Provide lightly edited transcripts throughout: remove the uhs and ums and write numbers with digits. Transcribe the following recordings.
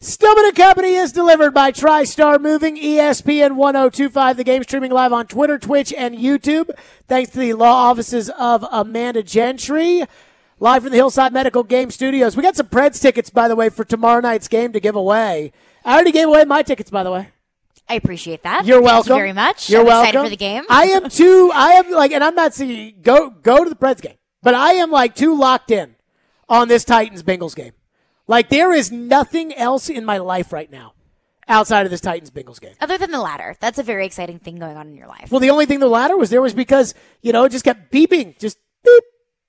Stillman & Company is delivered by TriStar Moving, ESPN 1025. The game streaming live on Twitter, Twitch, and YouTube. Thanks to the law offices of Amanda Gentry. Live from the Hillside Medical Game Studios. We got some Preds tickets, by the way, for tomorrow night's game to give away. I already gave away my tickets, by the way. I appreciate that. You're welcome. Thank you very much. You're I'm welcome. excited for the game. And I'm not saying go to the Preds game, but I am too locked in on this Titans-Bengals game. There is nothing else in my life right now outside of this Titans-Bengals game. Other than the ladder. That's a very exciting thing going on in your life. Well, the only thing the ladder was there was because, it just kept beeping. Just beep,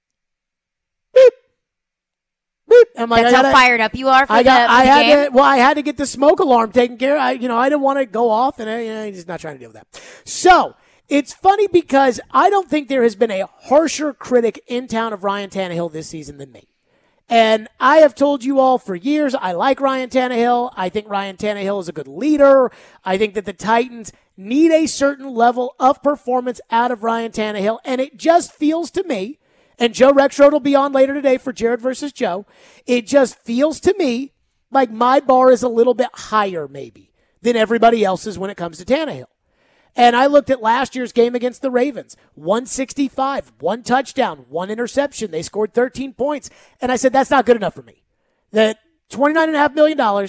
beep, beep. I'm That's how fired up you are for the game? I had to get the smoke alarm taken care of. I didn't want to go off, and I'm just not trying to deal with that. So, it's funny because I don't think there has been a harsher critic in town of Ryan Tannehill this season than me. And I have told you all for years, I like Ryan Tannehill. I think Ryan Tannehill is a good leader. I think that the Titans need a certain level of performance out of Ryan Tannehill. And it just feels to me, and Joe Rexrode will be on later today for Jared versus Joe, it just feels to me like my bar is a little bit higher maybe than everybody else's when it comes to Tannehill. And I looked at last year's game against the Ravens, 165, 1 touchdown, 1 interception. They scored 13 points. And I said, that's not good enough for me. That $29.5 million,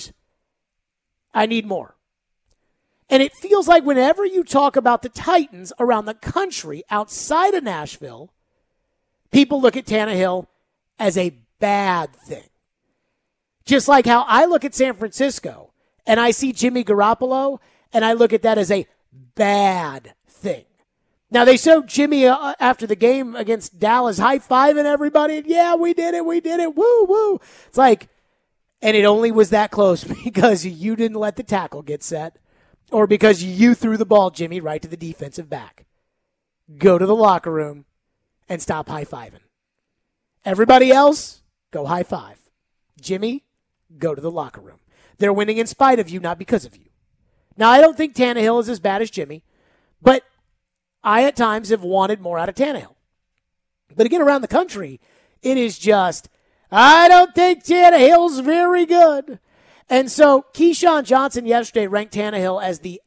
I need more. And it feels like whenever you talk about the Titans around the country outside of Nashville, people look at Tannehill as a bad thing. Just like how I look at San Francisco and I see Jimmy Garoppolo and I look at that as a bad thing. Now, they showed Jimmy after the game against Dallas high-fiving everybody. And, yeah, we did it. Woo, woo. It's and it only was that close because you didn't let the tackle get set or because you threw the ball, Jimmy, right to the defensive back. Go to the locker room and stop high-fiving. Everybody else, go high-five. Jimmy, go to the locker room. They're winning in spite of you, not because of you. Now, I don't think Tannehill is as bad as Jimmy, but I at times have wanted more out of Tannehill. But again, around the country, it is just, I don't think Tannehill's very good. And so Keyshawn Johnson yesterday ranked Tannehill as the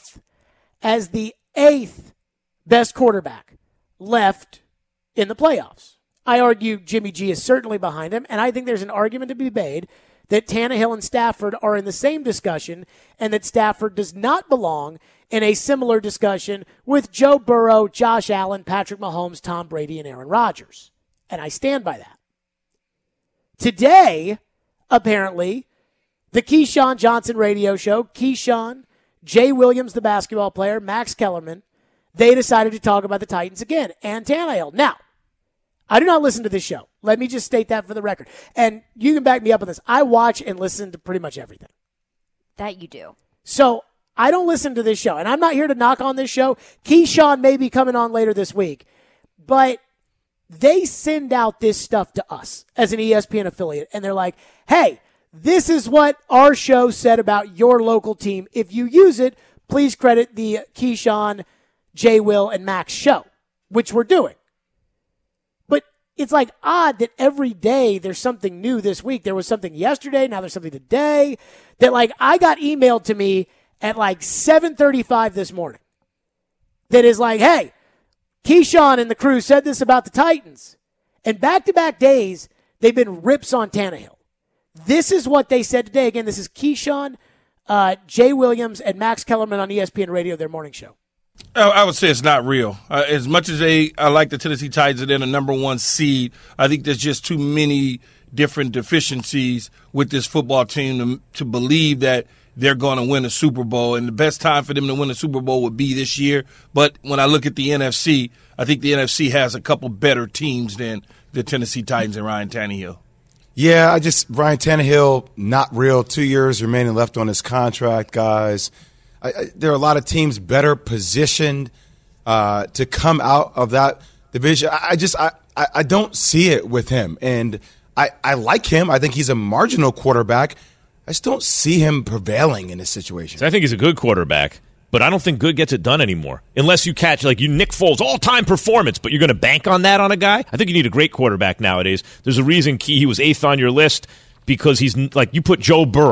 eighth best quarterback left in the playoffs. I argue Jimmy G is certainly behind him, and I think there's an argument to be made that Tannehill and Stafford are in the same discussion and that Stafford does not belong in a similar discussion with Joe Burrow, Josh Allen, Patrick Mahomes, Tom Brady, and Aaron Rodgers. And I stand by that. Today, apparently, the Keyshawn Johnson radio show, Keyshawn, Jay Williams, the basketball player, Max Kellerman, they decided to talk about the Titans again and Tannehill. Now, I do not listen to this show. Let me just state that for the record. And you can back me up on this. I watch and listen to pretty much everything. That you do. So I don't listen to this show. And I'm not here to knock on this show. Keyshawn may be coming on later this week. But they send out this stuff to us as an ESPN affiliate. And they're like, hey, this is what our show said about your local team. If you use it, please credit the Keyshawn, Jay Will, and Max show, which we're doing. It's odd that every day there's something new this week. There was something yesterday. Now there's something today that I got emailed to me at 7:35 this morning. That is hey, Keyshawn and the crew said this about the Titans. And back-to-back days, they've been rips on Tannehill. This is what they said today. Again, this is Keyshawn, Jay Williams, and Max Kellerman on ESPN Radio, their morning show. I would say it's not real. As much as I like the Tennessee Titans and they're the number one seed, I think there's just too many different deficiencies with this football team to believe that they're going to win a Super Bowl. And the best time for them to win a Super Bowl would be this year. But when I look at the NFC, I think the NFC has a couple better teams than the Tennessee Titans and Ryan Tannehill. Yeah, Ryan Tannehill, not real. 2 years remaining left on his contract, guys. There are a lot of teams better positioned to come out of that division. I don't see it with him. And I like him. I think he's a marginal quarterback. I just don't see him prevailing in this situation. I think he's a good quarterback, but I don't think good gets it done anymore. Unless you catch, Nick Foles, all-time performance, but you're going to bank on that on a guy? I think you need a great quarterback nowadays. There's a reason he was 8th on your list because he's you put Joe Burrow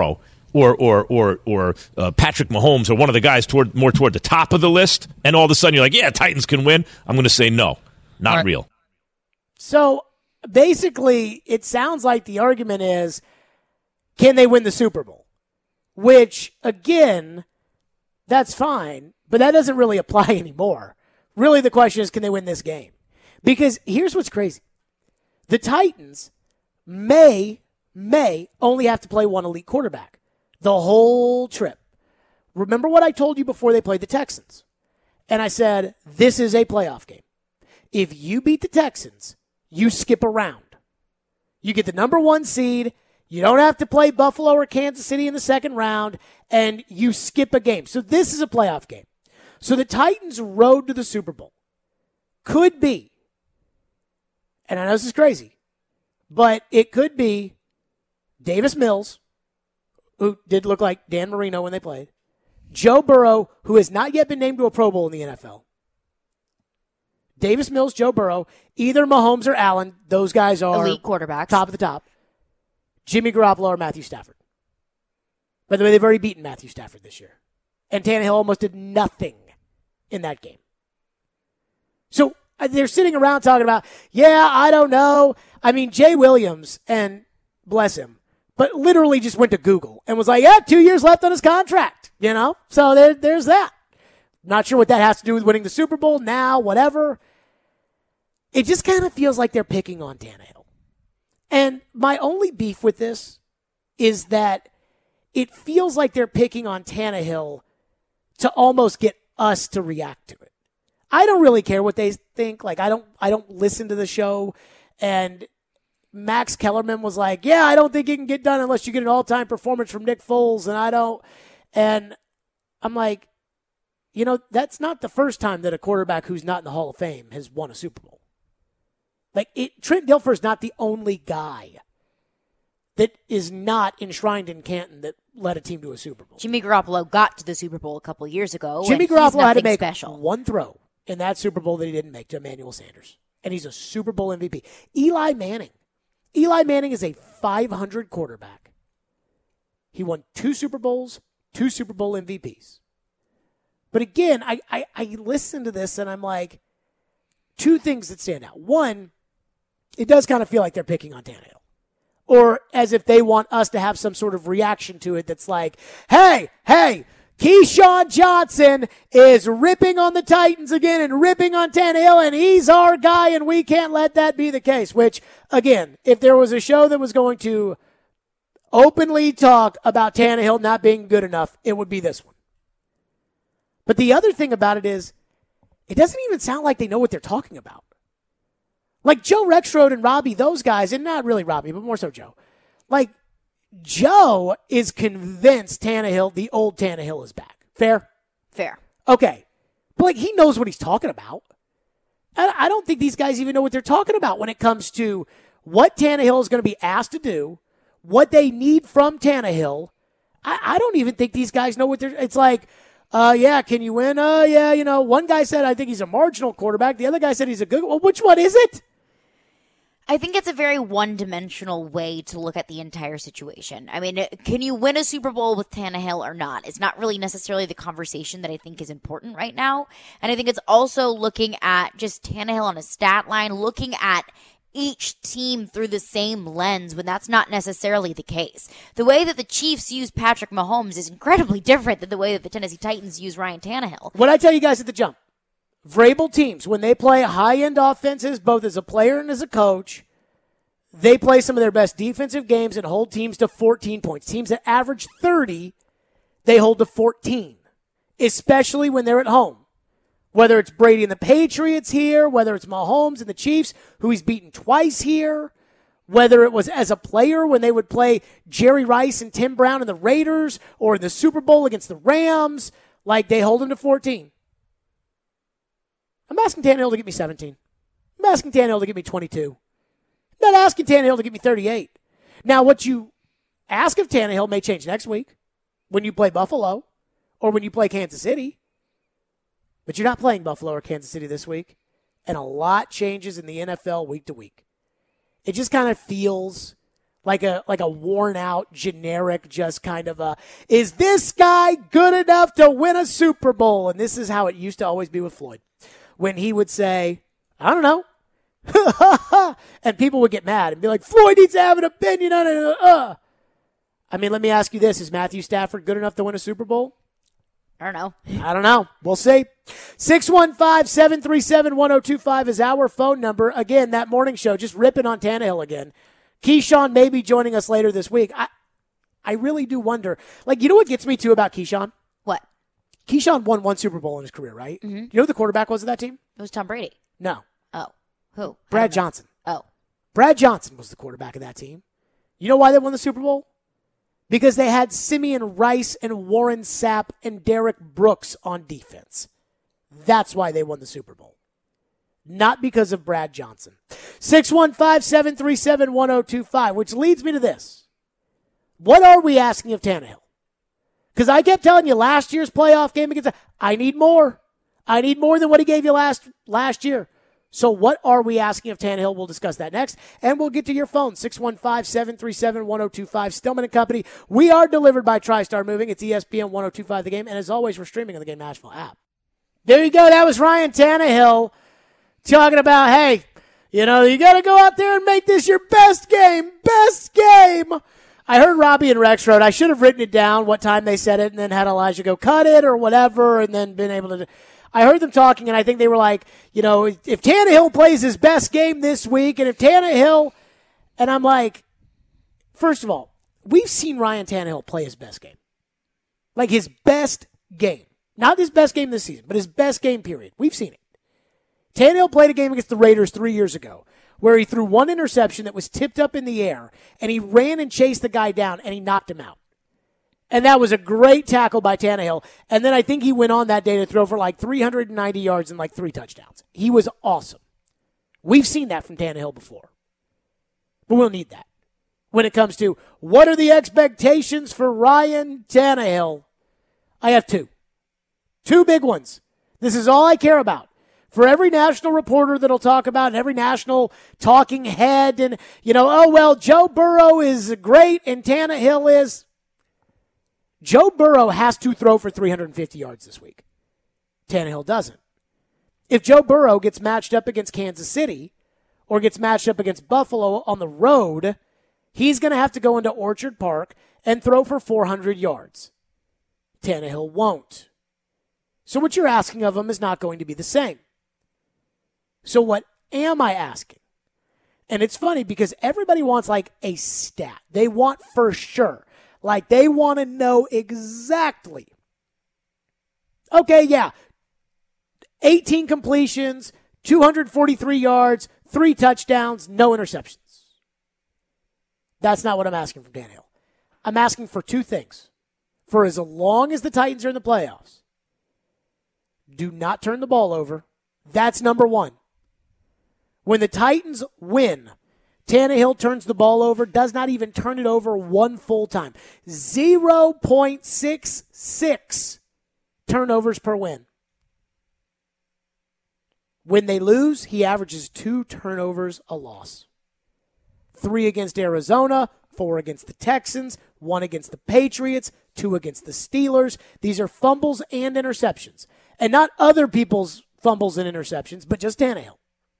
or Patrick Mahomes or one of the guys more toward the top of the list, and all of a sudden you're like, yeah, Titans can win, I'm going to say no, not real. So basically, it sounds like the argument is, can they win the Super Bowl? Which, again, that's fine, but that doesn't really apply anymore. Really, the question is, can they win this game? Because here's what's crazy. The Titans may only have to play one elite quarterback the whole trip. Remember what I told you before they played the Texans? And I said, this is a playoff game. If you beat the Texans, you skip around. You get the number 1 seed. You don't have to play Buffalo or Kansas City in the second round, and you skip a game. So this is a playoff game. So the Titans' road to the Super Bowl could be, and I know this is crazy, but it could be Davis Mills, who did look like Dan Marino when they played, Joe Burrow, who has not yet been named to a Pro Bowl in the NFL, Davis Mills, Joe Burrow, either Mahomes or Allen. Those guys are elite quarterbacks. Top of the top. Jimmy Garoppolo or Matthew Stafford. By the way, they've already beaten Matthew Stafford this year. And Tannehill almost did nothing in that game. So they're sitting around talking about, yeah, I don't know. I mean, Jay Williams, and bless him, but literally just went to Google and was like, yeah, 2 years left on his contract, you know? So there's that. Not sure what that has to do with winning the Super Bowl now, whatever. It just kind of feels like they're picking on Tannehill. And my only beef with this is that it feels like they're picking on Tannehill to almost get us to react to it. I don't really care what they think. Like, I don't listen to the show. And Max Kellerman was like, yeah, I don't think it can get done unless you get an all-time performance from Nick Foles. And I'm like, you know, that's not the first time that a quarterback who's not in the Hall of Fame has won a Super Bowl. Like, Trent Dilfer's not the only guy that is not enshrined in Canton that led a team to a Super Bowl. Jimmy Garoppolo got to the Super Bowl a couple of years ago. Jimmy Garoppolo had to make special. one throw in that Super Bowl that he didn't make to Emmanuel Sanders. And he's a Super Bowl MVP. Eli Manning. Eli Manning is a 500 quarterback. He won 2 Super Bowls, 2 Super Bowl MVPs. But again, I listen to this and I'm like, 2 things that stand out. One, it does kind of feel like they're picking on Tannehill. Or as if they want us to have some sort of reaction to it that's like, hey, Keyshawn Johnson is ripping on the Titans again and ripping on Tannehill, and he's our guy, and we can't let that be the case. Which, again, if there was a show that was going to openly talk about Tannehill not being good enough, it would be this one. But the other thing about it is, it doesn't even sound like they know what they're talking about. Like Joe Rexrode and Robbie, those guys, and not really Robbie, but more so Joe. Like, Joe is convinced Tannehill, the old Tannehill, is back. Fair? Fair. Okay. But, like, he knows what he's talking about. I don't think these guys even know what they're talking about when it comes to what Tannehill is going to be asked to do, what they need from Tannehill. I don't even think these guys know what they're – it's like – yeah, can you win? Yeah, you know, one guy said I think he's a marginal quarterback. The other guy said he's a good one. Well, which one is it? I think it's a very one-dimensional way to look at the entire situation. I mean, can you win a Super Bowl with Tannehill or not? It's not really necessarily the conversation that I think is important right now. And I think it's also looking at just Tannehill on a stat line, looking at each team through the same lens when that's not necessarily the case. The way that the Chiefs use Patrick Mahomes is incredibly different than the way that the Tennessee Titans use Ryan Tannehill. What I tell you guys at the jump, Vrabel teams, when they play high-end offenses, both as a player and as a coach, they play some of their best defensive games and hold teams to 14 points. Teams that average 30, they hold to 14, especially when they're at home. Whether it's Brady and the Patriots here, whether it's Mahomes and the Chiefs, who he's beaten twice here, whether it was as a player when they would play Jerry Rice and Tim Brown and the Raiders, or in the Super Bowl against the Rams, like they hold him to 14. I'm asking Tannehill to give me 17. I'm asking Tannehill to give me 22. I'm not asking Tannehill to give me 38. Now, what you ask of Tannehill may change next week when you play Buffalo or when you play Kansas City. But you're not playing Buffalo or Kansas City this week. And a lot changes in the NFL week to week. It just kind of feels like a worn out, generic, just kind of is this guy good enough to win a Super Bowl? And this is how it used to always be with Floyd. When he would say, I don't know. And people would get mad and be like, Floyd needs to have an opinion on it. I mean, let me ask you this. Is Matthew Stafford good enough to win a Super Bowl? I don't know. I don't know. We'll see. 615-737-1025 is our phone number. Again, that morning show, just ripping on Tannehill again. Keyshawn may be joining us later this week. I really do wonder. Like, you know what gets me, too, about Keyshawn? What? Keyshawn won one Super Bowl in his career, right? Mm-hmm. You know who the quarterback was of that team? It was Tom Brady. No. Oh. Who? Brad Johnson. Oh. Brad Johnson was the quarterback of that team. You know why they won the Super Bowl? Because they had Simeon Rice and Warren Sapp and Derek Brooks on defense. That's why they won the Super Bowl. Not because of Brad Johnson. 615-737-1025, which leads me to this. What are we asking of Tannehill? Because I kept telling you last year's playoff game against I need more. I need more than what he gave you last year. So what are we asking of Tannehill? We'll discuss that next. And we'll get to your phone, 615-737-1025. Stillman & Company. We are delivered by TriStar Moving. It's ESPN 1025 The Game. And as always, we're streaming on the Game Nashville app. There you go. That was Ryan Tannehill talking about, hey, you know, you got to go out there and make this your best game. Best game. I heard Robbie and Rex wrote, I should have written it down what time they said it and then had Elijah go cut it or whatever and then been able to. I heard them talking, and I think they were like, you know, if Tannehill plays his best game this week, and if Tannehill, and I'm like, first of all, we've seen Ryan Tannehill play his best game. Like his best game. Not his best game this season, but his best game period. We've seen it. Tannehill played a game against the Raiders 3 years ago where he threw one interception that was tipped up in the air, and he ran and chased the guy down, and he knocked him out. And that was a great tackle by Tannehill. And then I think he went on that day to throw for like 390 yards and like 3 touchdowns. He was awesome. We've seen that from Tannehill before. But we'll need that when it comes to what are the expectations for Ryan Tannehill. I have two. Two big ones. This is all I care about. For every national reporter that'll talk about and every national talking head and, you know, oh, well, Joe Burrow is great and Tannehill is. Joe Burrow has to throw for 350 yards this week. Tannehill doesn't. If Joe Burrow gets matched up against Kansas City or gets matched up against Buffalo on the road, he's going to have to go into Orchard Park and throw for 400 yards. Tannehill won't. So what you're asking of him is not going to be the same. So what am I asking? And it's funny because everybody wants like a stat. They want for sure. Like, they want to know exactly. Okay, yeah. 18 completions, 243 yards, 3 touchdowns, no interceptions. That's not what I'm asking from Tannehill. I'm asking for 2 things. For as long as the Titans are in the playoffs, do not turn the ball over. That's number 1. When the Titans win, Tannehill turns the ball over, does not even turn it over one full time. 0.66 turnovers per win. When they lose, he averages 2 turnovers a loss. 3 against Arizona, 4 against the Texans, 1 against the Patriots, 2 against the Steelers. These are fumbles and interceptions. And not other people's fumbles and interceptions, but just Tannehill.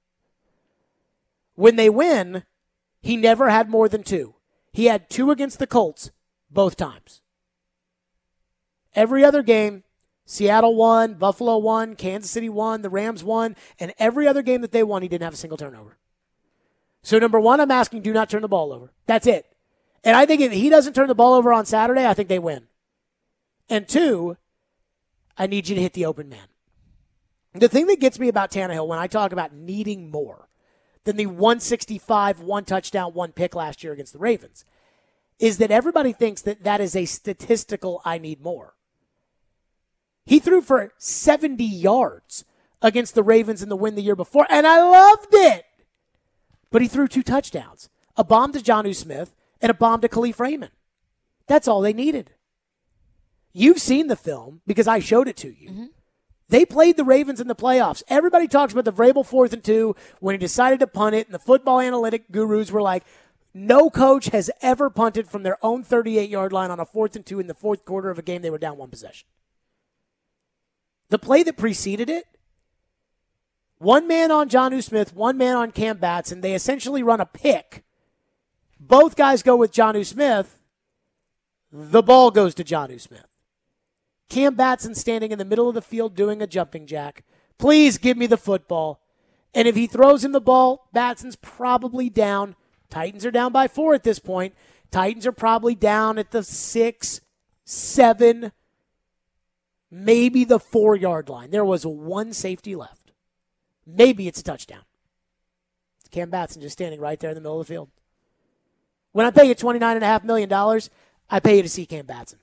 When they win, he never had more than 2. He had 2 against the Colts both times. Every other game, Seattle won, Buffalo won, Kansas City won, the Rams won, and every other game that they won, he didn't have a single turnover. So number 1, I'm asking, do not turn the ball over. That's it. And I think if he doesn't turn the ball over on Saturday, I think they win. And 2, I need you to hit the open man. The thing that gets me about Tannehill when I talk about needing more than the 165, 1 touchdown, 1 pick last year against the Ravens, is that everybody thinks that that is a statistical I need more. He threw for 70 yards against the Ravens in the win the year before, and I loved it. But he threw 2 touchdowns, a bomb to Jonnu Smith and a bomb to Khalif Raymond. That's all they needed. You've seen the film because I showed it to you. Mm-hmm. They played the Ravens in the playoffs. Everybody talks about the Vrabel 4th and 2 when he decided to punt it, and the football analytic gurus were like, No coach has ever punted from their own 38-yard line on a 4th and 2 in the fourth quarter of a game they were down one possession. The play that preceded it, one man on Jonnu Smith, one man on Cam Batson. They essentially run a pick. Both guys go with Jonnu Smith. The ball goes to Jonnu Smith. Cam Batson standing in the middle of the field doing a jumping jack. Please give me the football. And if he throws him the ball, Batson's probably down. Titans are down by 4 at this point. Titans are probably down at the 6, 7, maybe the 4-yard line. There was one safety left. Maybe it's a touchdown. It's Cam Batson just standing right there in the middle of the field. When I pay you $29.5 million, I pay you to see Cam Batson.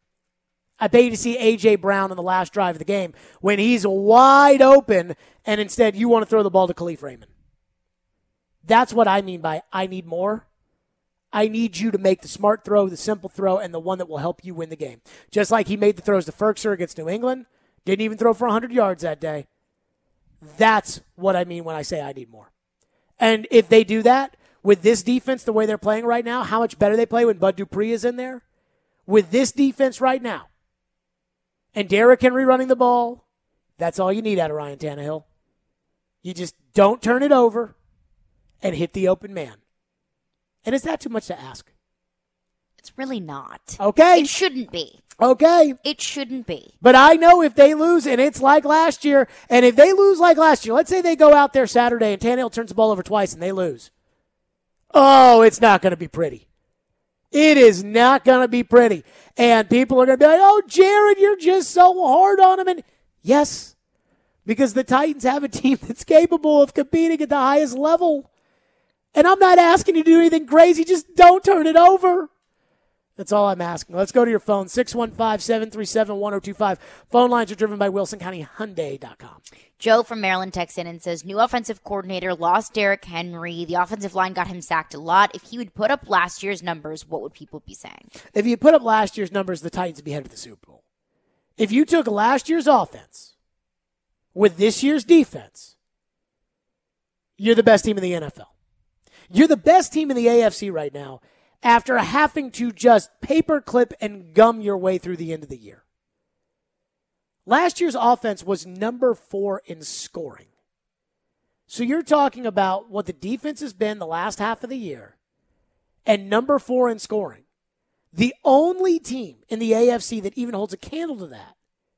I pay you to see A.J. Brown on the last drive of the game when he's wide open and instead you want to throw the ball to Khalif Raymond. That's what I mean by I need more. I need you to make the smart throw, the simple throw, and the one that will help you win the game. Just like he made the throws to Ferkser against New England. Didn't even throw for 100 yards that day. That's what I mean when I say I need more. And if they do that, with this defense, the way they're playing right now, how much better they play when Bud Dupree is in there? With this defense right now, and Derrick Henry running the ball, that's all you need out of Ryan Tannehill. You just don't turn it over and hit the open man. And is that too much to ask? It's really not. Okay. It shouldn't be. Okay. It shouldn't be. But I know if they lose, and it's like last year, and if they lose like last year, let's say they go out there Saturday and Tannehill turns the ball over twice and they lose. Oh, it's not going to be pretty. It is not going to be pretty. And people are going to be like, oh, Jared, you're just so hard on him. And yes, because the Titans have a team that's capable of competing at the highest level. And I'm not asking you to do anything crazy. Just don't turn it over. That's all I'm asking. Let's go to your phone, 615-737-1025. Phone lines are driven by WilsonCountyHyundai.com. Joe from Maryland texts in and says, new offensive coordinator lost Derrick Henry. The offensive line got him sacked a lot. If he would put up last year's numbers, what would people be saying? If you put up last year's numbers, the Titans would be headed to the Super Bowl. If you took last year's offense with this year's defense, you're the best team in the NFL. You're the best team in the AFC right now after having to just paperclip and gum your way through the end of the year. Last year's offense was number 4 in scoring. So you're talking about what the defense has been the last half of the year and number 4 in scoring. The only team in the AFC that even holds a candle to that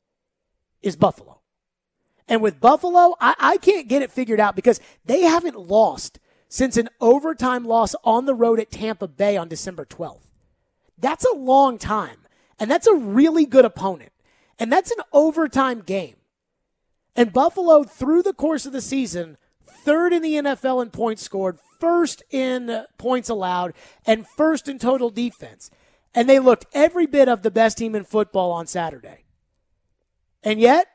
is Buffalo. And with Buffalo, I can't get it figured out because they haven't lost since an overtime loss on the road at Tampa Bay on December 12th. That's a long time, and that's a really good opponent, and that's an overtime game. And Buffalo, through the course of the season, 3rd in the NFL in points scored, 1st in points allowed, and 1st in total defense. And they looked every bit of the best team in football on Saturday. And yet,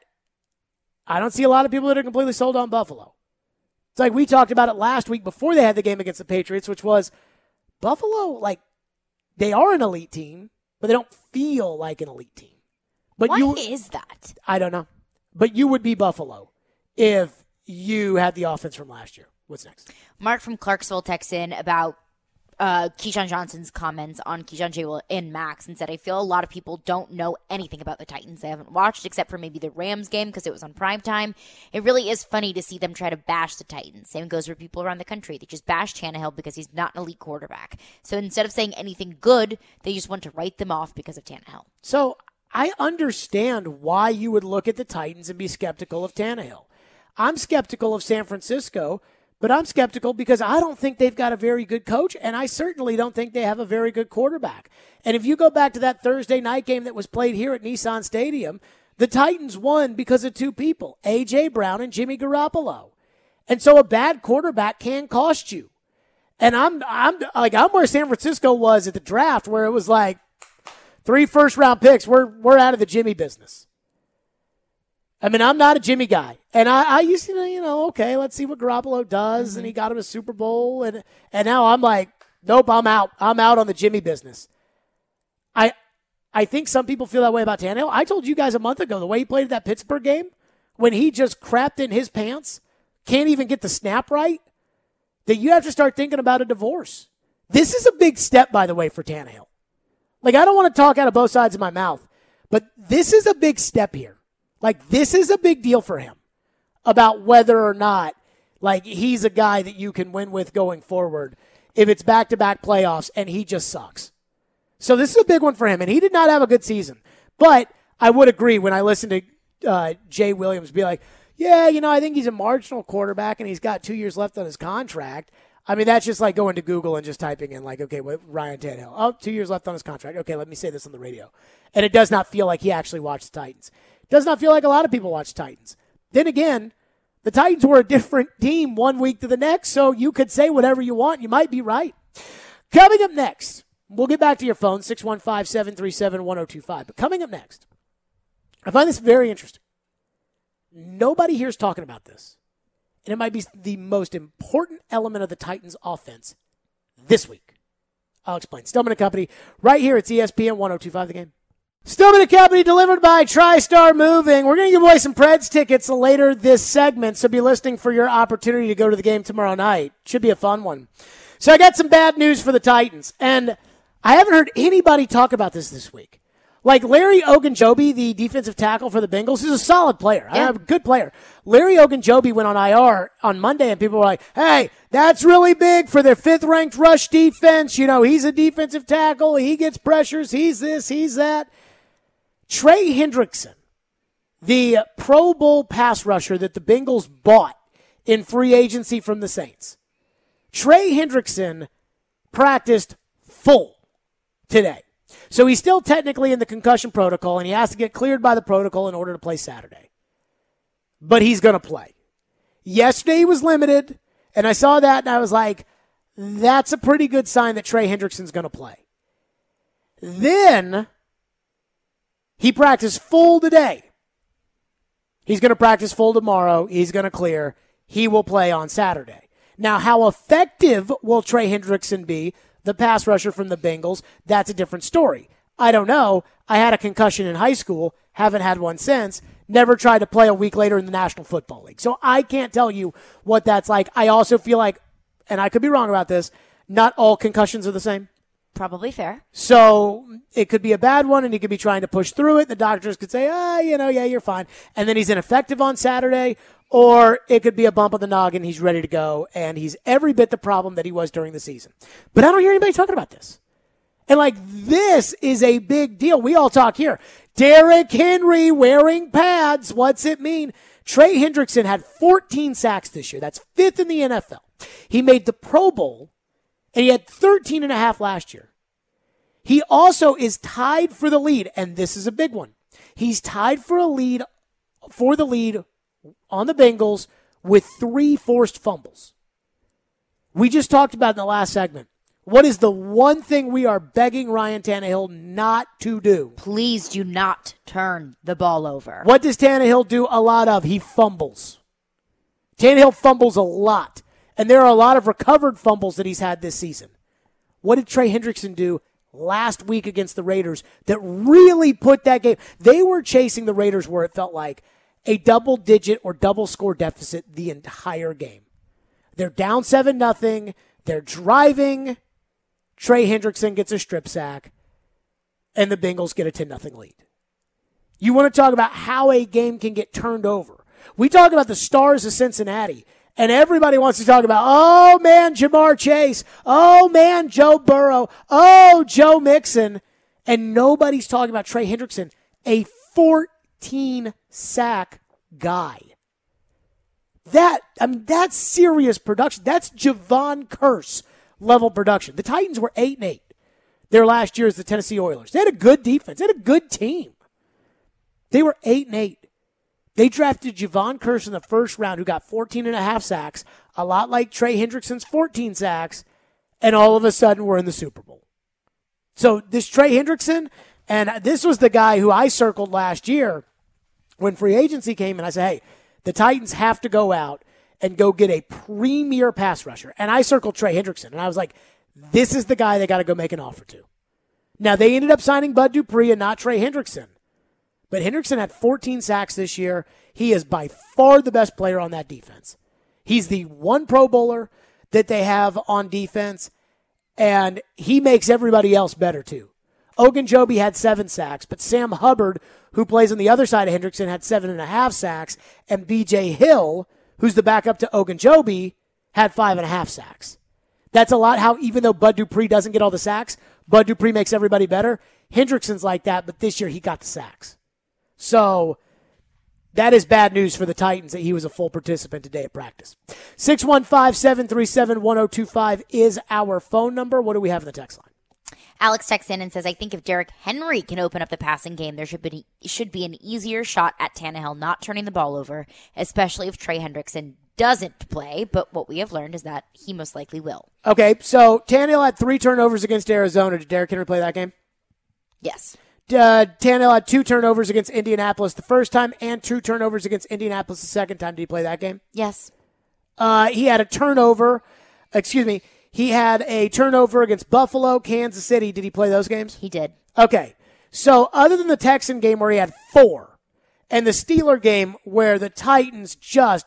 I don't see a lot of people that are completely sold on Buffalo. It's like we talked about it last week before they had the game against the Patriots, which was Buffalo, like, they are an elite team, but they don't feel like an elite team. But Why is that? I don't know. But you would be Buffalo if you had the offense from last year. What's next? Mark from Clarksville texts in about Keyshawn Johnson's comments on Keyshawn J. Will and Max and said, I feel a lot of people don't know anything about the Titans. They haven't watched except for maybe the Rams game because it was on primetime. It really is funny to see them try to bash the Titans. Same goes for people around the country. They just bash Tannehill because he's not an elite quarterback. So instead of saying anything good, they just want to write them off because of Tannehill. So I understand why you would look at the Titans and be skeptical of Tannehill. I'm skeptical of San Francisco, but I'm skeptical because I don't think they've got a very good coach, and I certainly don't think they have a very good quarterback. And if you go back to that Thursday night game that was played here at Nissan Stadium, the Titans won because of 2 people, A.J. Brown and Jimmy Garoppolo. And so a bad quarterback can cost you. And I'm where San Francisco was at the draft, where it was like 3 first-round picks. We're out of the Jimmy business. I mean, I'm not a Jimmy guy. And I used to, okay, let's see what Garoppolo does. Mm-hmm. And he got him a Super Bowl. And now I'm like, nope, I'm out. I'm out on the Jimmy business. I think some people feel that way about Tannehill. I told you guys a month ago, the way he played that Pittsburgh game, when he just crapped in his pants, can't even get the snap right, that you have to start thinking about a divorce. This is a big step, by the way, for Tannehill. Like, I don't want to talk out of both sides of my mouth, but this is a big step here. Like, this is a big deal for him about whether or not, like, he's a guy that you can win with going forward if it's back-to-back playoffs and he just sucks. So this is a big one for him, and he did not have a good season. But I would agree when I listened to Jay Williams be like, yeah, I think he's a marginal quarterback and he's got 2 years left on his contract. I mean, that's just like going to Google and just typing in, like, okay, what Ryan Tannehill. Oh, 2 years left on his contract. Okay, let me say this on the radio. And it does not feel like he actually watched the Titans. It does not feel like a lot of people watch Titans. Then again, the Titans were a different team 1 week to the next, so you could say whatever you want. You might be right. Coming up next, we'll get back to your phone, 615-737-1025. But coming up next, I find this very interesting. Nobody here is talking about this. And it might be the most important element of the Titans' offense this week. I'll explain. Stillman & Company, right here at ESPN 1025 The Game. Stillman & Company, delivered by TriStar Moving. We're going to give away some Preds tickets later this segment, so be listening for your opportunity to go to the game tomorrow night. Should be a fun one. So I got some bad news for the Titans, and I haven't heard anybody talk about this week. Like Larry Ogunjobi, the defensive tackle for the Bengals, is a solid player. A good player. Larry Ogunjobi went on IR on Monday, and people were like, hey, that's really big for their fifth-ranked rush defense. He's a defensive tackle. He gets pressures. He's this, he's that. Trey Hendrickson, the Pro Bowl pass rusher that the Bengals bought in free agency from the Saints. Trey Hendrickson practiced full today. So he's still technically in the concussion protocol, and he has to get cleared by the protocol in order to play Saturday. But he's going to play. Yesterday he was limited, and I saw that, and I was like, that's a pretty good sign that Trey Hendrickson's going to play. Then he practiced full today. He's going to practice full tomorrow. He's going to clear. He will play on Saturday. Now, how effective will Trey Hendrickson be, the pass rusher from the Bengals? That's a different story. I don't know. I had a concussion in high school, haven't had one since, never tried to play a week later in the National Football League. So I can't tell you what that's like. I also feel like, and I could be wrong about this, not all concussions are the same. Probably fair. So it could be a bad one, and he could be trying to push through it. The doctors could say, you're fine. And then he's ineffective on Saturday. Or it could be a bump on the noggin. He's ready to go, and he's every bit the problem that he was during the season. But I don't hear anybody talking about this. And, this is a big deal. We all talk here. Derrick Henry wearing pads. What's it mean? Trey Hendrickson had 14 sacks this year. That's fifth in the NFL. He made the Pro Bowl, and he had 13 and a half last year. He also is tied for the lead, and this is a big one. He's tied for the lead on the Bengals with 3 forced fumbles. We just talked about in the last segment. What is the one thing we are begging Ryan Tannehill not to do? Please do not turn the ball over. What does Tannehill do a lot of? He fumbles. Tannehill fumbles a lot. And there are a lot of recovered fumbles that he's had this season. What did Trey Hendrickson do last week against the Raiders that really put that game? They were chasing the Raiders where it felt like a double-digit or double-score deficit the entire game. They're down 7-0. They're driving. Trey Hendrickson gets a strip sack, and the Bengals get a 10-0 lead. You want to talk about how a game can get turned over. We talk about the Stars of Cincinnati, and everybody wants to talk about, oh, man, Jamar Chase. Oh, man, Joe Burrow. Oh, Joe Mixon. And nobody's talking about Trey Hendrickson, a 14-sack guy. That's serious production. That's Javon Curse level production. The Titans were 8-8 their last year as the Tennessee Oilers. They had a good defense. They had a good team. They were 8-8. They drafted Javon Curse in the first round, who got 14.5 sacks, a lot like Trey Hendrickson's 14 sacks, and all of a sudden we're in the Super Bowl. So this Trey Hendrickson, and this was the guy who I circled last year when free agency came, and I said, hey, the Titans have to go out and go get a premier pass rusher. And I circled Trey Hendrickson, and I was like, this is the guy they got to go make an offer to. Now, they ended up signing Bud Dupree and not Trey Hendrickson. But Hendrickson had 14 sacks this year. He is by far the best player on that defense. He's the one Pro Bowler that they have on defense. and he makes everybody else better too. Ogunjobi had 7 sacks, but Sam Hubbard, who plays on the other side of Hendrickson, had 7.5 sacks, and B.J. Hill, who's the backup to Ogunjobi, had 5.5 sacks. That's a lot how even though Bud Dupree doesn't get all the sacks, Bud Dupree makes everybody better. Hendrickson's like that, but this year he got the sacks. So that is bad news for the Titans that he was a full participant today at practice. 615-737-1025 is our phone number. What do we have in the text line? Alex texts in and says, I think if Derrick Henry can open up the passing game, there should be an easier shot at Tannehill not turning the ball over, especially if Trey Hendrickson doesn't play. But what we have learned is that he most likely will. Okay, so Tannehill had 3 turnovers against Arizona. Did Derrick Henry play that game? Yes. Tannehill had 2 turnovers against Indianapolis the first time and 2 turnovers against Indianapolis the second time. Did he play that game? Yes. He had a turnover. He had a turnover against Buffalo, Kansas City. Did he play those games? He did. Okay. So other than the Texan game where he had 4 and the Steeler game where the Titans just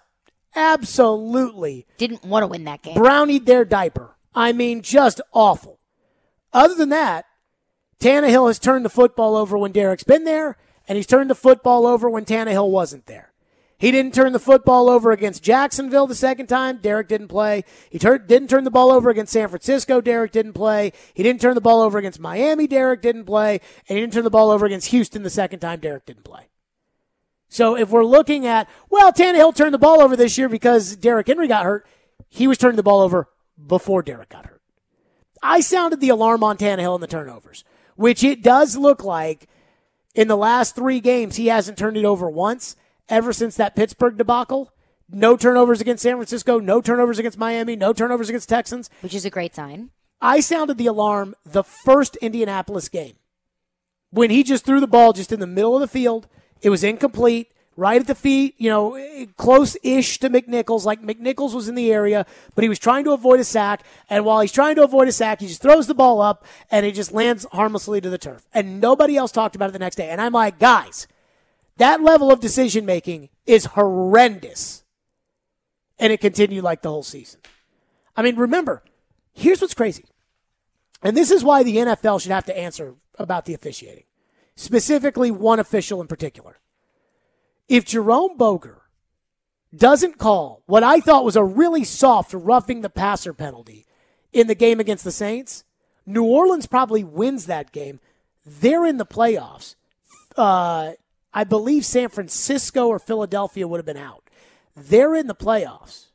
absolutely didn't want to win that game, brownied their diaper. I mean, just awful. Other than that, Tannehill has turned the football over when Derrick's been there, and he's turned the football over when Tannehill wasn't there. He didn't turn the football over against Jacksonville the second time. Derrick didn't play. He didn't turn the ball over against San Francisco. Derrick didn't play. He didn't turn the ball over against Miami. Derrick didn't play. And he didn't turn the ball over against Houston the second time. Derrick didn't play. So if we're looking at, well, Tannehill turned the ball over this year because Derrick Henry got hurt, he was turning the ball over before Derrick got hurt. I sounded the alarm on Tannehill in the turnovers, which it does look like in the last 3 games he hasn't turned it over once. Ever since that Pittsburgh debacle, no turnovers against San Francisco, no turnovers against Miami, no turnovers against Texans. Which is a great sign. I sounded the alarm the first Indianapolis game when he just threw the ball just in the middle of the field. It was incomplete, right at the feet, close-ish to McNichols, like McNichols was in the area, but he was trying to avoid a sack, and while he's trying to avoid a sack, he just throws the ball up, and it just lands harmlessly to the turf. And nobody else talked about it the next day. And I'm like, guys, that level of decision-making is horrendous. And it continued like the whole season. I mean, remember, here's what's crazy. And this is why the NFL should have to answer about the officiating. Specifically, one official in particular. If Jerome Boger doesn't call what I thought was a really soft roughing the passer penalty in the game against the Saints, New Orleans probably wins that game. They're in the playoffs. I believe San Francisco or Philadelphia would have been out. They're in the playoffs.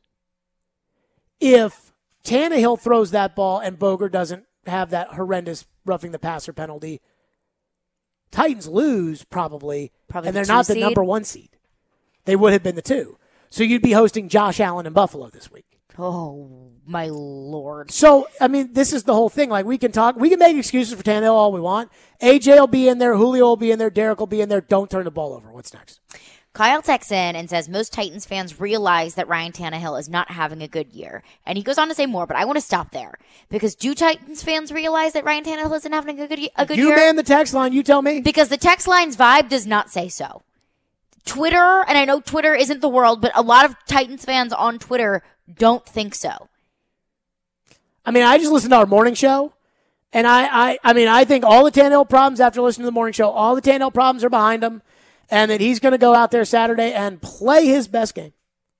If Tannehill throws that ball and Boger doesn't have that horrendous roughing the passer penalty, Titans lose probably and they're not the number 1 seed. They would have been the 2. So you'd be hosting Josh Allen in Buffalo this week. Oh, my Lord. So, I mean, this is the whole thing. Like, we can make excuses for Tannehill all we want. AJ will be in there. Julio will be in there. Derrick will be in there. Don't turn the ball over. What's next? Kyle texts in and says, most Titans fans realize that Ryan Tannehill is not having a good year. And he goes on to say more, but I want to stop there. Because do Titans fans realize that Ryan Tannehill isn't having a good year? You man the text line. You tell me. Because the text line's vibe does not say so. Twitter, and I know Twitter isn't the world, but a lot of Titans fans on Twitter don't think so. I mean, I just listened to our morning show, and I think all the Tannehill problems after listening to the morning show, all the Tannehill problems are behind him, and that he's going to go out there Saturday and play his best game.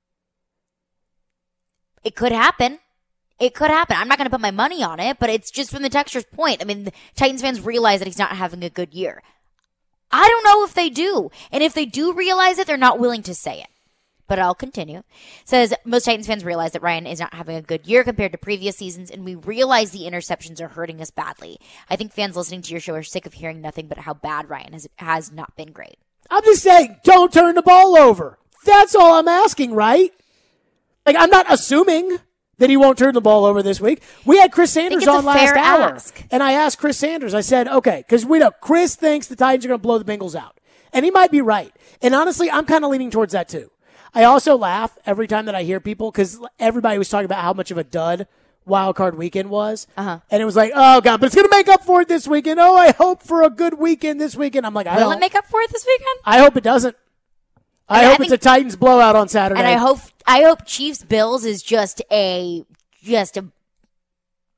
It could happen. It could happen. I'm not going to put my money on it, but it's just from the texter's point. I mean, the Titans fans realize that he's not having a good year. I don't know if they do. And if they do realize it, they're not willing to say it. But I'll continue. Says, most Titans fans realize that Ryan is not having a good year compared to previous seasons, and we realize the interceptions are hurting us badly. I think fans listening to your show are sick of hearing nothing but how bad Ryan has not been great. I'm just saying, don't turn the ball over. That's all I'm asking, right? Like, I'm not assuming that he won't turn the ball over this week. We had Chris Sanders on last hour. And I asked Chris Sanders, I said, okay, because we know Chris thinks the Titans are going to blow the Bengals out. And he might be right. And honestly, I'm kind of leaning towards that too. I also laugh every time that I hear people because everybody was talking about how much of a dud Wild Card Weekend was. And it was like, oh, God, but it's going to make up for it this weekend. Oh, I hope for a good weekend this weekend. I'm like, I don't. Will it make up for it this weekend? I hope it doesn't. I hope it's a Titans blowout on Saturday. And I hope Chiefs Bills is just a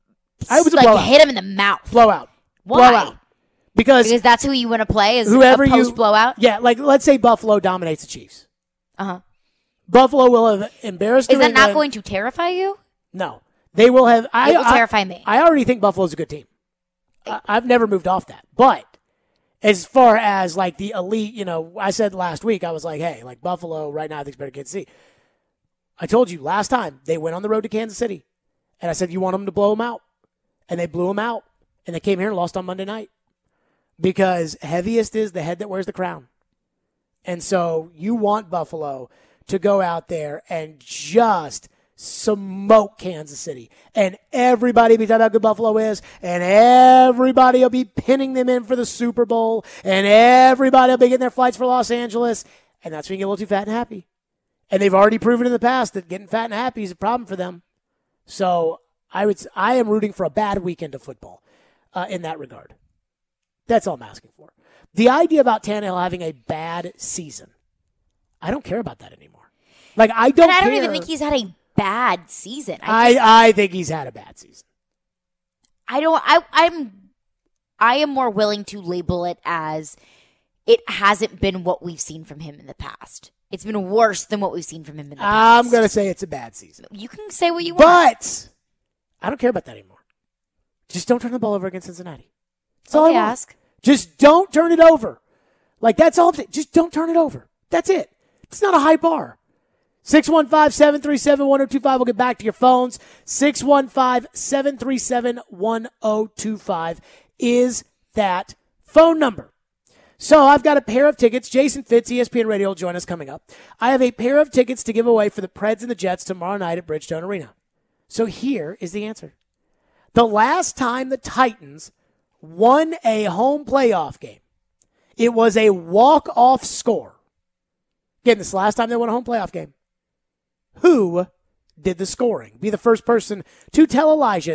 It was a like blowout. hit him in the mouth. Blowout. Why? Blowout. Because that's who you want to play is whoever a post blowout. Yeah, like let's say Buffalo dominates the Chiefs. Uh-huh. Buffalo will have embarrassed Is New that not England. going to terrify you? No. They will have. It will terrify me. I already think Buffalo's a good team. I've never moved off that. But as far as like the elite, I said last week, I was like, hey, like Buffalo right now I think is better than Kansas City. I told you last time they went on the road to Kansas City. And I said, you want them to blow them out. And they blew them out. And they came here and lost on Monday night. Because heaviest is the head that wears the crown. And so you want Buffalo to go out there and just smoke Kansas City. And everybody will be talking about how good Buffalo is. And everybody will be pinning them in for the Super Bowl. And everybody will be getting their flights for Los Angeles. And that's when you get a little too fat and happy. And they've already proven in the past that getting fat and happy is a problem for them. So I am rooting for a bad weekend of football in that regard. That's all I'm asking for. The idea about Tannehill having a bad season, I don't care about that anymore. Like I don't even think he's had a bad season. I think he's had a bad season. I am more willing to label it as it hasn't been what we've seen from him in the past. It's been worse than what we've seen from him in the past. I'm going to say it's a bad season. You can say what you want. But I don't care about that anymore. Just don't turn the ball over against Cincinnati. That's all I ask. Just don't turn it over. Like, that's all. Just don't turn it over. That's it. It's not a high bar. 615-737-1025. We'll get back to your phones. 615-737-1025 is that phone number. So I've got a pair of tickets. Jason Fitz, ESPN Radio, will join us coming up. I have a pair of tickets to give away for the Preds and the Jets tomorrow night at Bridgestone Arena. So here is the answer. The last time the Titans won a home playoff game, it was a walk-off score. Again, this is the last time they won a home playoff game. Who did the scoring? Be the first person to tell Elijah at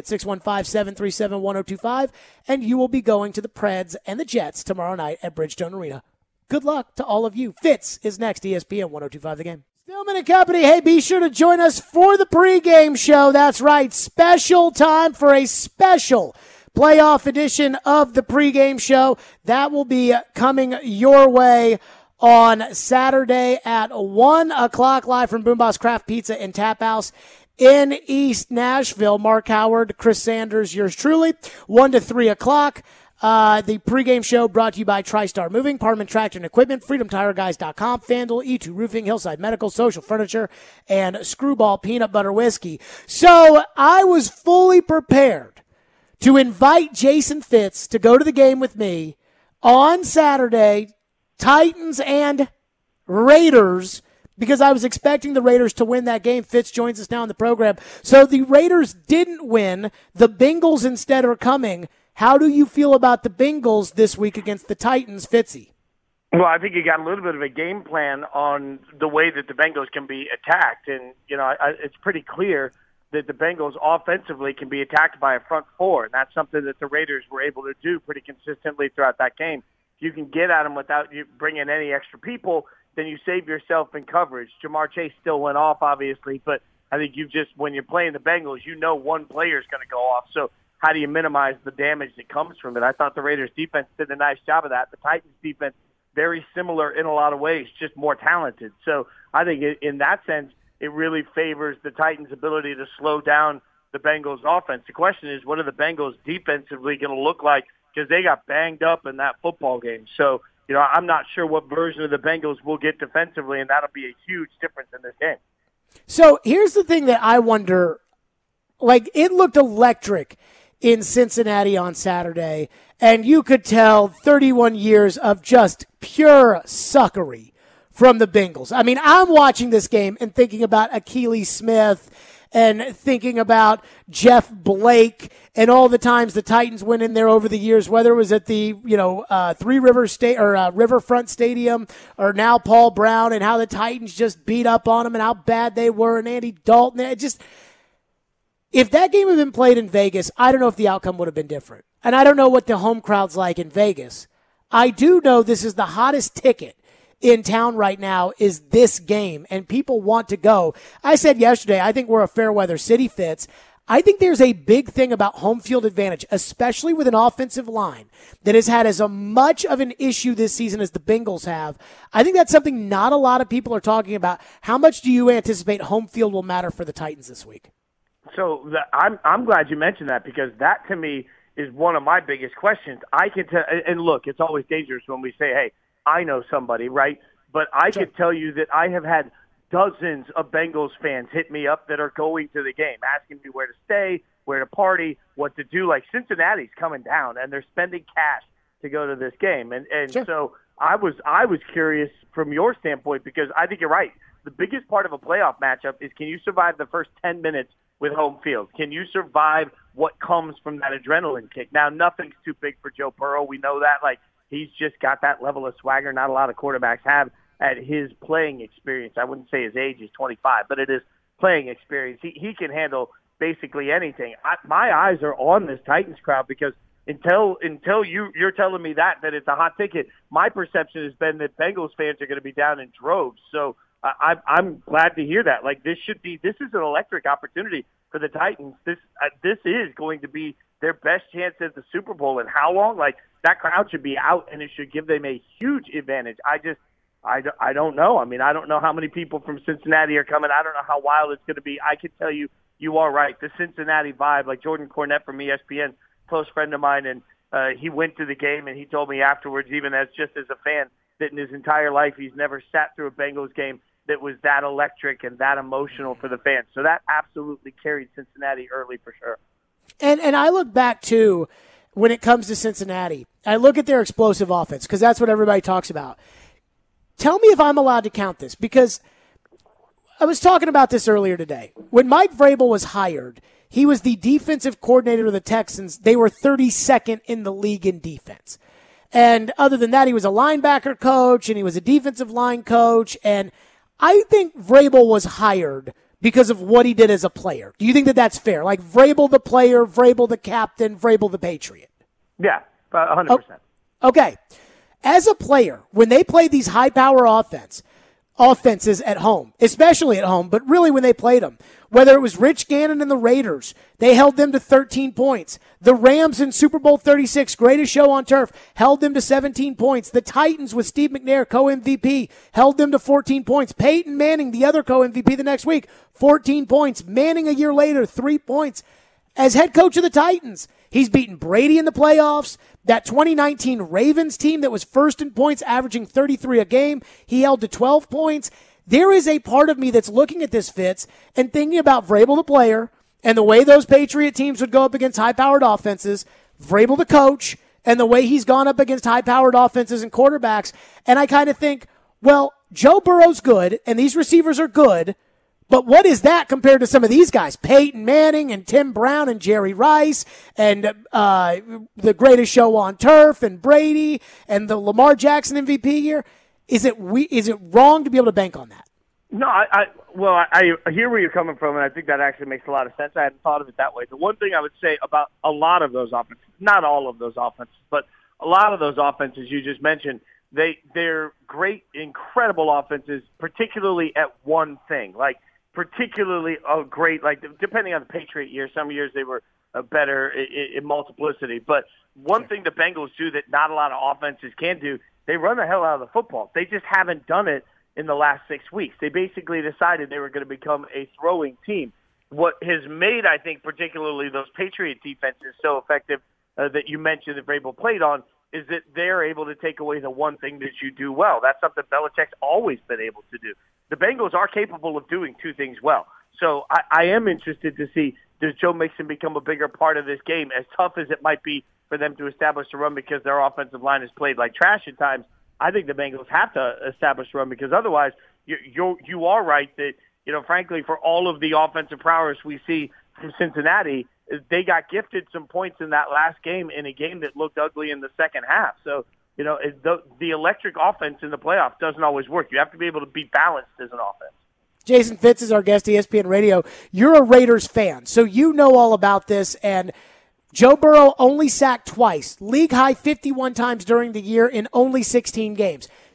615-737-1025, and you will be going to the Preds and the Jets tomorrow night at Bridgestone Arena. Good luck to all of you. Fitz is next, ESPN 1025 The Game. Stillman and Company, hey, be sure to join us for the pregame show. That's right, special time for a special playoff edition of the pregame show. That will be coming your way on Saturday at 1 o'clock live from Boomboss Craft Pizza and Tap House in East Nashville. Mark Howard, Chris Sanders, yours truly, 1 to 3 o'clock. The pregame show brought to you by TriStar Moving, Parman Tractor and Equipment, FreedomTireGuys.com, FanDuel, E2 Roofing, Hillside Medical, Social Furniture, and Screwball Peanut Butter Whiskey. So I was fully prepared to invite Jason Fitz to go to the game with me on Saturday, Titans and Raiders, because I was expecting the Raiders to win that game. Fitz joins us now on the program. So the Raiders didn't win. The Bengals instead are coming. How do you feel about the Bengals this week against the Titans, Fitzy? Well, I think you got a little bit of a game plan on the way that the Bengals can be attacked. And, it's pretty clear that the Bengals offensively can be attacked by a front four. And that's something that the Raiders were able to do pretty consistently throughout that game. If you can get at them without you bringing any extra people, then you save yourself in coverage. Jamar Chase still went off, obviously, but I think when you're playing the Bengals, one player is going to go off. So how do you minimize the damage that comes from it? I thought the Raiders' defense did a nice job of that. The Titans' defense, very similar in a lot of ways, just more talented. So I think in that sense, it really favors the Titans' ability to slow down the Bengals' offense. The question is, what are the Bengals defensively going to look like? Because they got banged up in that football game. So, I'm not sure what version of the Bengals will get defensively, and that'll be a huge difference in this game. So here's the thing that I wonder. Like, it looked electric in Cincinnati on Saturday, and you could tell 31 years of just pure suckery from the Bengals. I mean, I'm watching this game and thinking about Akili Smith and thinking about Jeff Blake and all the times the Titans went in there over the years, whether it was at the, Three Rivers State or Riverfront Stadium or now Paul Brown, and how the Titans just beat up on them and how bad they were, and Andy Dalton. If that game had been played in Vegas, I don't know if the outcome would have been different. And I don't know what the home crowd's like in Vegas. I do know this is the hottest ticket in town right now is this game, and people want to go. I said yesterday, I think we're a fair weather city, Fitz. I think there's a big thing about home field advantage, especially with an offensive line that has had as much of an issue this season as the Bengals have. I think that's something not a lot of people are talking about. How much do you anticipate home field will matter for the Titans this week? So I'm glad you mentioned that, because that to me is one of my biggest questions. I can tell, and look, it's always dangerous when we say, hey, I know somebody, right? But I can tell you that I have had dozens of Bengals fans hit me up that are going to the game, asking me where to stay, where to party, what to do. Like, Cincinnati's coming down, and they're spending cash to go to this game. And Sure. So I was curious from your standpoint, because I think you're right. The biggest part of a playoff matchup is, can you survive the first 10 minutes with home field? Can you survive what comes from that adrenaline kick? Now, nothing's too big for Joe Burrow. We know that. Like, he's just got that level of swagger not a lot of quarterbacks have at his playing experience. I wouldn't say his age is 25, but it is playing experience. He can handle basically anything. My eyes are on this Titans crowd, because until you're telling me that it's a hot ticket, my perception has been that Bengals fans are going to be down in droves. So I'm glad to hear that. Like, this is an electric opportunity for the Titans. This is going to be their best chance at the Super Bowl. And how long? Like, that crowd should be out, and it should give them a huge advantage. I don't know. I mean, I don't know how many people from Cincinnati are coming. I don't know how wild it's going to be. I can tell you, you are right. The Cincinnati vibe, like Jordan Cornette from ESPN, close friend of mine, and he went to the game, and he told me afterwards, even as a fan, that in his entire life he's never sat through a Bengals game that was that electric and that emotional for the fans. So that absolutely carried Cincinnati early for sure. And I look back, too, when it comes to Cincinnati. I look at their explosive offense, because that's what everybody talks about. Tell me if I'm allowed to count this, because I was talking about this earlier today. When Mike Vrabel was hired, he was the defensive coordinator of the Texans. They were 32nd in the league in defense. And other than that, he was a linebacker coach, and he was a defensive line coach. And I think Vrabel was hired because of what he did as a player. Do you think that that's fair? Like, Vrabel the player, Vrabel the captain, Vrabel the Patriot? Yeah, 100%. Okay. As a player, when they played these high-power offenses at home, especially at home, but really when they played them, whether it was Rich Gannon and the Raiders, they held them to 13 points. The Rams in Super Bowl 36, greatest show on turf, held them to 17 points. The Titans with Steve McNair, co-MVP, held them to 14 points. Peyton Manning, the other co-MVP the next week, 14 points. Manning a year later, 3 points. As head coach of the Titans, he's beaten Brady in the playoffs. That 2019 Ravens team that was first in points, averaging 33 a game, he held to 12 points. There is a part of me that's looking at this, Fitz, and thinking about Vrabel the player and the way those Patriot teams would go up against high-powered offenses, Vrabel the coach, and the way he's gone up against high-powered offenses and quarterbacks. And I kind of think, well, Joe Burrow's good, and these receivers are good, but what is that compared to some of these guys? Peyton Manning and Tim Brown and Jerry Rice and the greatest show on turf and Brady and the Lamar Jackson MVP year. Is it wrong to be able to bank on that? No, I hear where you're coming from, and I think that actually makes a lot of sense. I hadn't thought of it that way. The one thing I would say about a lot of those offenses, not all of those offenses, but a lot of those offenses you just mentioned, they're great, incredible offenses, particularly at one thing. Like, particularly great, like, depending on the Patriot year, some years they were better in multiplicity. But one thing the Bengals do that not a lot of offenses can do, they run the hell out of the football. They just haven't done it in the last 6 weeks. They basically decided they were going to become a throwing team. What has made, I think, particularly those Patriot defenses so effective that you mentioned that Vrabel played on is that they're able to take away the one thing that you do well. That's something Belichick's always been able to do. The Bengals are capable of doing two things well. So I am interested to see, does Joe Mixon become a bigger part of this game, as tough as it might be for them to establish a run because their offensive line has played like trash at times. I think the Bengals have to establish a run, because otherwise you are right that, frankly, for all of the offensive prowess we see from Cincinnati, they got gifted some points in that last game in a game that looked ugly in the second half. So, the electric offense in the playoffs doesn't always work. You have to be able to be balanced as an offense. Jason Fitz is our guest, ESPN Radio. You're a Raiders fan, so you know all about this. And Joe Burrow only sacked twice, league high 51 times during the year in only 16 games.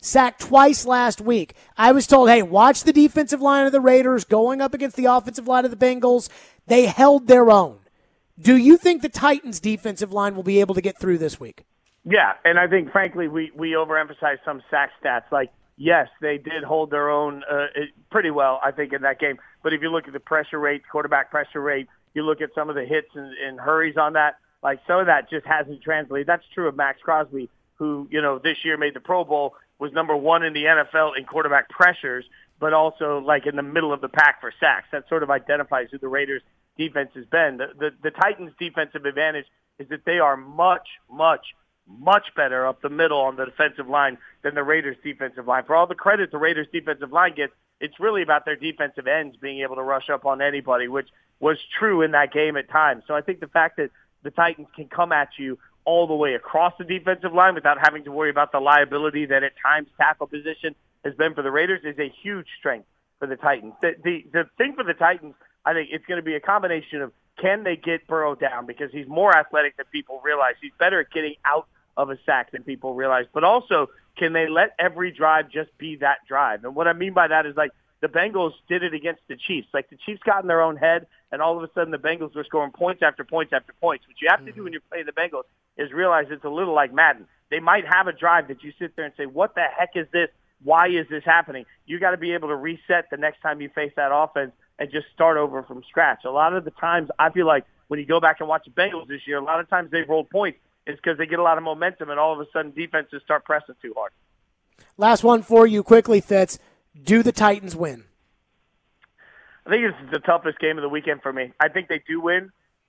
sacked twice last week. I was told, hey, watch the defensive line of the Raiders going up against the offensive line of the Bengals. They held their own. Do you think the Titans' defensive line will be able to get through this week? Yeah, and I think, frankly, we overemphasize some sack stats. Like, yes, they did hold their own pretty well, I think, in that game. But if you look at the pressure rate, quarterback pressure rate, you look at some of the hits and hurries on that, like some of that just hasn't translated. That's true of Max Crosby, who, this year made the Pro Bowl, was number one in the NFL in quarterback pressures, but also like in the middle of the pack for sacks. That sort of identifies who the Raiders' defense has been. The Titans' defensive advantage is that they are much, much, much better up the middle on the defensive line than the Raiders' defensive line. For all the credit the Raiders' defensive line gets, it's really about their defensive ends being able to rush up on anybody, which was true in that game at times. So I think the fact that the Titans can come at you all the way across the defensive line without having to worry about the liability that at times tackle position has been for the Raiders is a huge strength for the Titans. The thing for the Titans, I think it's going to be a combination of can they get Burrow down because he's more athletic than people realize. He's better at getting out of a sack than people realize. But also, can they let every drive just be that drive? And what I mean by that is like the Bengals did it against the Chiefs. Like the Chiefs got in their own head, and all of a sudden the Bengals were scoring points after points after points. What you have to do when you're playing the Bengals is realize it's a little like Madden. They might have a drive that you sit there and say, what the heck is this? Why is this happening? You got to be able to reset the next time you face that offense and just start over from scratch. A lot of the times, I feel like when you go back and watch the Bengals this year, a lot of times they've rolled points. It's because they get a lot of momentum, and all of a sudden defenses start pressing too hard. Last one for you quickly, Fitz. Do the Titans win? I think it's the toughest game of the weekend for me. I think they do win.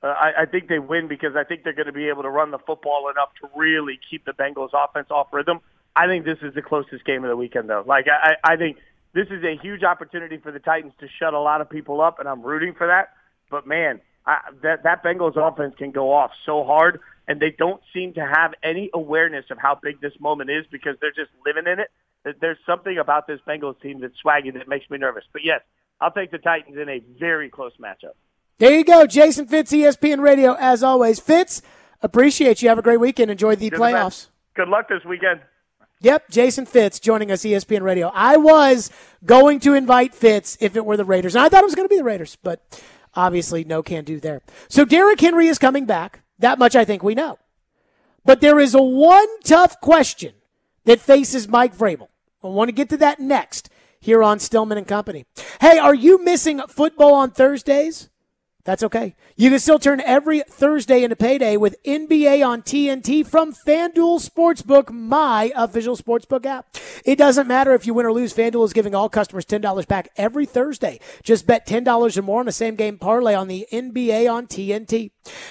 I think they win because I think they're going to be able to run the football enough to really keep the Bengals offense off rhythm. I think this is the closest game of the weekend, though. Like, I think this is a huge opportunity for the Titans to shut a lot of people up, and I'm rooting for that. But, man, that Bengals offense can go off so hard, and they don't seem to have any awareness of how big this moment is because they're just living in it. There's something about this Bengals team that's swaggy that makes me nervous. But, yes, I'll take the Titans in a very close matchup. There you go. Jason Fitz, ESPN Radio, as always. Fitz, appreciate you. Have a great weekend. Enjoy the playoffs. Good luck this weekend. Yep, Jason Fitz joining us, ESPN Radio. I was going to invite Fitz if it were the Raiders, and I thought it was going to be the Raiders, but obviously no can do there. So Derrick Henry is coming back. That much I think we know. But there is one tough question that faces Mike Vrabel. I want to get to that next here on Stillman and Company. Hey, are you missing football on Thursdays? That's okay. You can still turn every Thursday into payday with NBA on TNT from FanDuel Sportsbook, my official sportsbook app. It doesn't matter if you win or lose. FanDuel is giving all customers $10 back every Thursday. Just bet $10 or more on a same-game parlay on the NBA on TNT.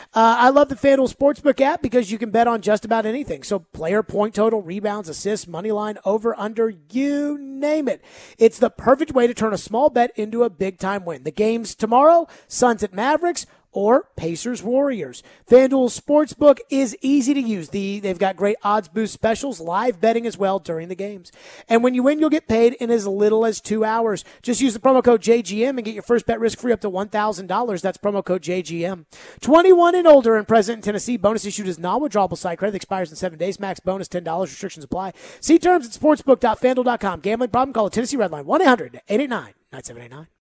I love the FanDuel Sportsbook app because you can bet on just about anything. So player, point total, rebounds, assists, money line, over, under, you name it. It's the perfect way to turn a small bet into a big-time win. The game's tomorrow, Suns at Mavericks, or Pacers Warriors. FanDuel Sportsbook is easy to use. They've got great odds boost specials, live betting as well during the games. And when you win, you'll get paid in as little as 2 hours. Just use the promo code JGM and get your first bet risk-free up to $1,000. That's promo code JGM. 21 and older and present in Tennessee. Bonus issued is non-withdrawable site credit. Expires in 7 days. Max bonus $10. Restrictions apply. See terms at sportsbook.fanduel.com. Gambling problem? Call the Tennessee Red Line 1-800-889-9789.